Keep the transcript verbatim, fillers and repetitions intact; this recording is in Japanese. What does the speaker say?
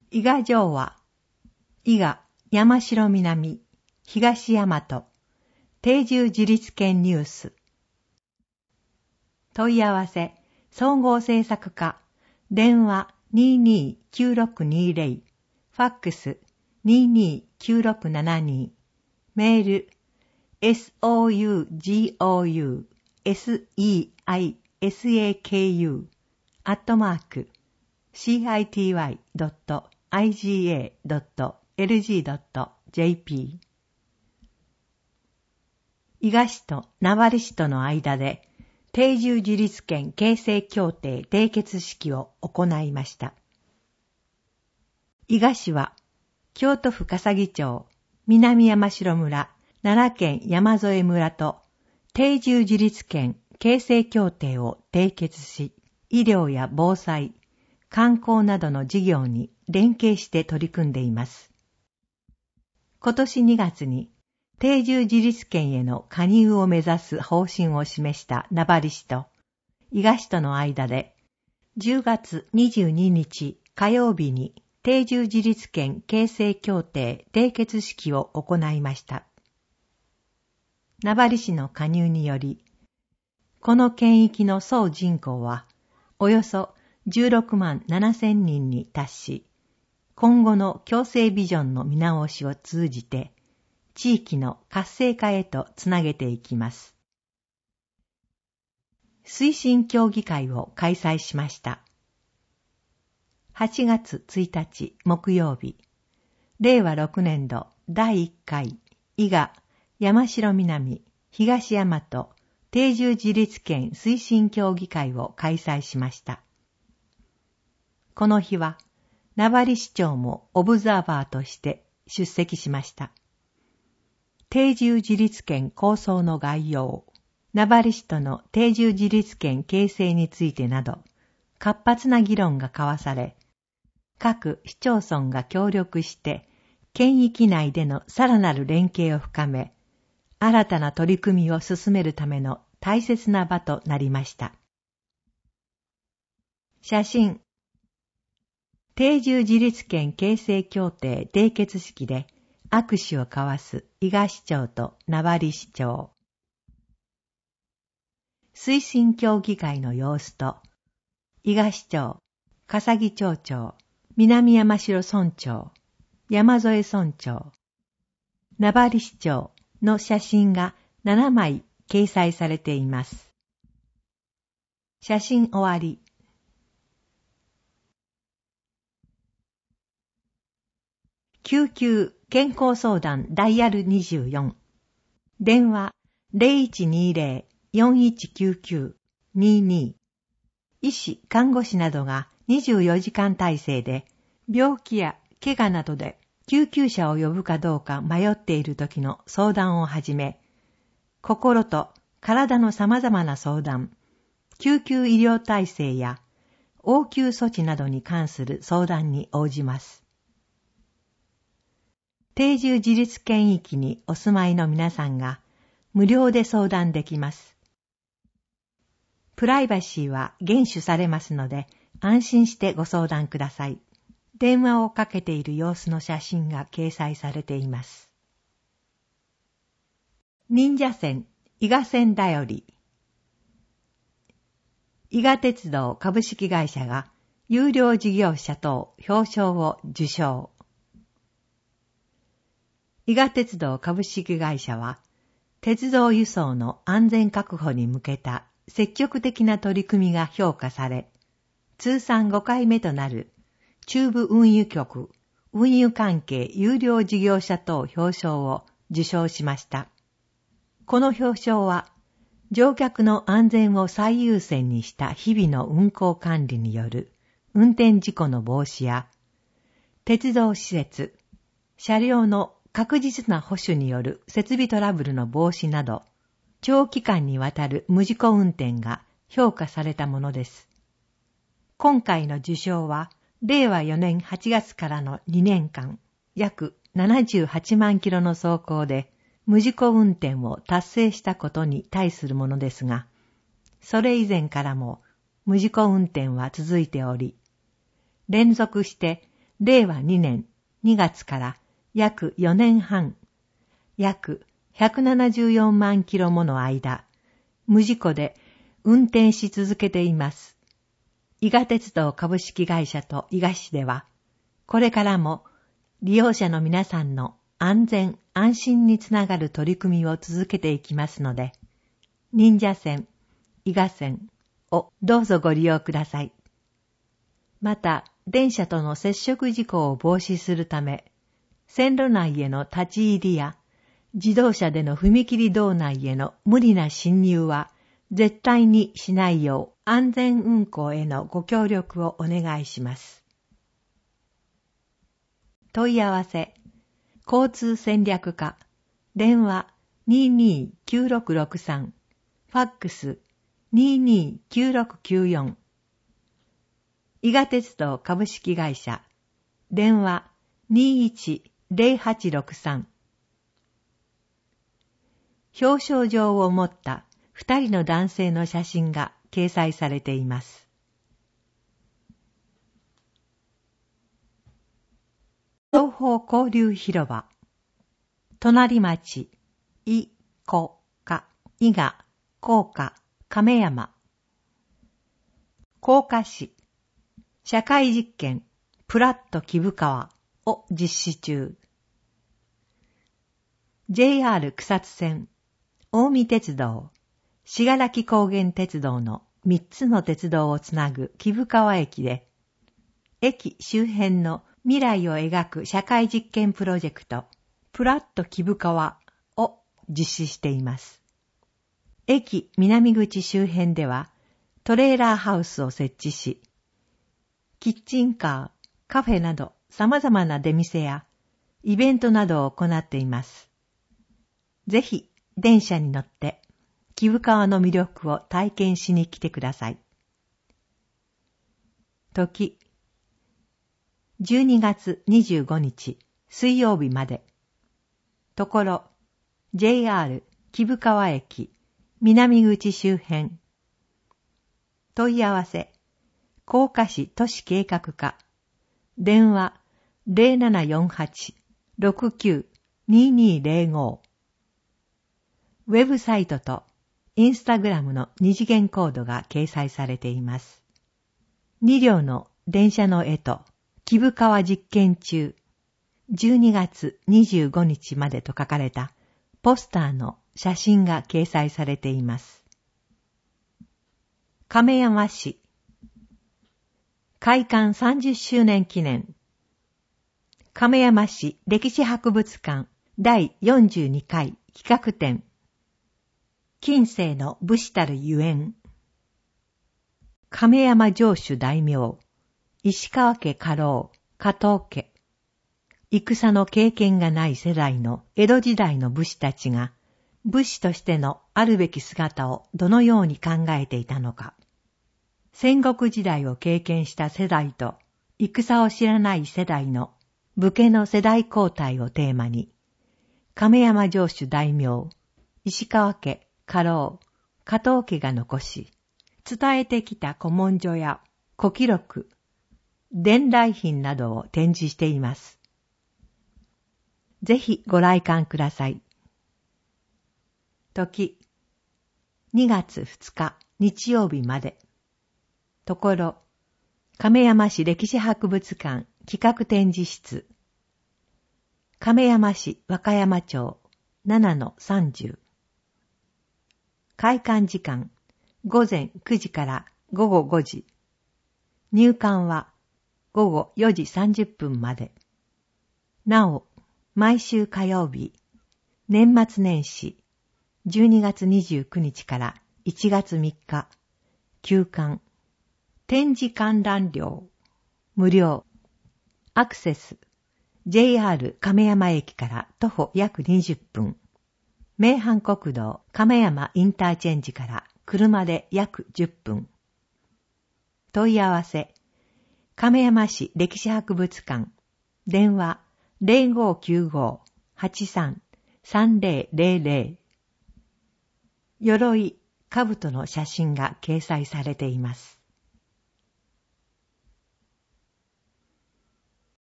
伊賀城は、伊賀、山城南、東大和、定住自立県ニュース。問い合わせ、総合制作課、電話 にーにーきゅうろくにーぜろ、ファックス にーにーきゅうろくななに、メール、sougouSeisaku アットマーク シーアイティーワイドットアイジーエードットエルジードットジェーピー。 伊賀市と名張市との間で定住自立権形成協定締結式を行いました。伊賀市は京都府笠置町、南山城村、奈良県山添村と定住自立権形成協定を締結し、医療や防災、観光などの事業に連携して取り組んでいます。今年にがつに定住自立権への加入を目指す方針を示した名張市と伊賀市との間でじゅうがつにじゅうににち火曜日に定住自立権形成協定締結式を行いました。名張市の加入により、この県域の総人口はおよそじゅうろくまんななせんにんに達し、今後の共生ビジョンの見直しを通じて、地域の活性化へとつなげていきます。推進協議会を開催しました。はちがつついたち木曜日、れいわろくねんどだいいっかい伊賀山城南東大和定住自立権推進協議会を開催しました。この日は名張市長もオブザーバーとして出席しました。定住自立権構想の概要、名張市との定住自立権形成についてなど、活発な議論が交わされ、各市町村が協力して、県域内でのさらなる連携を深め、新たな取り組みを進めるための大切な場となりました。写真。定住自立権形成協定締結式で握手を交わす伊賀市長と名張市長。推進協議会の様子と、伊賀市長、笠置町長、南山城村長、山添村長、名張市長の写真がななまい掲載されています。写真終わり。救急健康相談ダイヤルにじゅうよん。電話 ゼロいちにゼロ よんいちきゅうきゅう にに。医師、看護師などがにじゅうよじかん体制で病気や怪我などで救急車を呼ぶかどうか迷っている時の相談をはじめ、心と体の様々な相談、救急医療体制や応急措置などに関する相談に応じます。定住自立県域にお住まいの皆さんが無料で相談できます。プライバシーは厳守されますので安心してご相談ください。電話をかけている様子の写真が掲載されています。忍者線、伊賀線だより。伊賀鉄道株式会社が優良事業者等表彰を受賞。伊賀鉄道株式会社は、鉄道輸送の安全確保に向けた積極的な取り組みが評価され、通算ごかいめとなる中部運輸局運輸関係優良事業者等表彰を受賞しました。この表彰は、乗客の安全を最優先にした日々の運行管理による運転事故の防止や、鉄道施設、車両の確実な保守による設備トラブルの防止など、長期間にわたる無事故運転が評価されたものです。今回の受賞は、れいわよねんはちがつからのにねんかん、約ななじゅうはちまんキロの走行で無事故運転を達成したことに対するものですが、それ以前からも無事故運転は続いており、連続してれいわにねんにがつから約よねんはん、約ひゃくななじゅうよんまんキロもの間、無事故で運転し続けています。伊賀鉄道株式会社と伊賀市では、これからも利用者の皆さんの安全安心につながる取り組みを続けていきますので、忍者線、伊賀線をどうぞご利用ください。また、電車との接触事故を防止するため、線路内への立ち入りや、自動車での踏切道内への無理な進入は絶対にしないよう安全運行へのご協力をお願いします。問い合わせ、交通戦略課、電話 にーにーきゅうろくろくさん、ファックス にーにーきゅうろくきゅうよん、伊賀鉄道株式会社、電話 にーいちぜろはちろくさん、表彰状を持った二人の男性の写真が掲載されています。東方交流広場、隣町、い、こ、か、伊賀、甲賀、亀山。甲賀市、社会実験、プラット木生川を実施中。ジェイアール 草津線、近江鉄道、信楽高原鉄道のみっつの鉄道をつなぐ木生川駅で、駅周辺の未来を描く社会実験プロジェクト、プラット木生川を実施しています。駅南口周辺ではトレーラーハウスを設置し、キッチンカー、カフェなど様々な出店やイベントなどを行っています。ぜひ電車に乗って木生川の魅力を体験しに来てください。時、じゅうにがつにじゅうごにち水曜日まで。ところ、ジェイアール 木生川駅南口周辺。問い合わせ、甲賀市都市計画課、電話 ゼロななよんはち ろくきゅう にーにーゼロご。ウェブサイトとインスタグラムの二次元コードが掲載されています。に両の電車の絵と木生川実験中、じゅうにがつにじゅうごにちまでと書かれたポスターの写真が掲載されています。亀山市、開館さんじゅっしゅうねん記念、亀山市歴史博物館だいよんじゅうにかい企画展、近世の武士たるゆえん。亀山城主大名、石川家家老、加藤家。戦の経験がない世代の江戸時代の武士たちが、武士としてのあるべき姿をどのように考えていたのか。戦国時代を経験した世代と、戦を知らない世代の武家の世代交代をテーマに、亀山城主大名、石川家、家老、加藤家が残し、伝えてきた古文書や古記録、伝来品などを展示しています。ぜひご来館ください。時、にがつふつか日曜日まで。ところ、亀山市歴史博物館企画展示室。亀山市和歌山町 ななのさんじゅう。開館時間、ごぜんくじからごごごじ。入館はごごよじさんじゅっぷんまで。なお、毎週火曜日、年末年始、じゅうにがつにじゅうくにちからいちがつみっか、休館。展示観覧料、無料。アクセス、ジェイアール 亀山駅から徒歩約にじゅっぷん。名阪国道亀山インターチェンジから車で約じゅっぷん。問い合わせ、亀山市歴史博物館、電話 ゼロごきゅうご はちさん さんぜろぜろぜろ。鎧、兜の写真が掲載されています。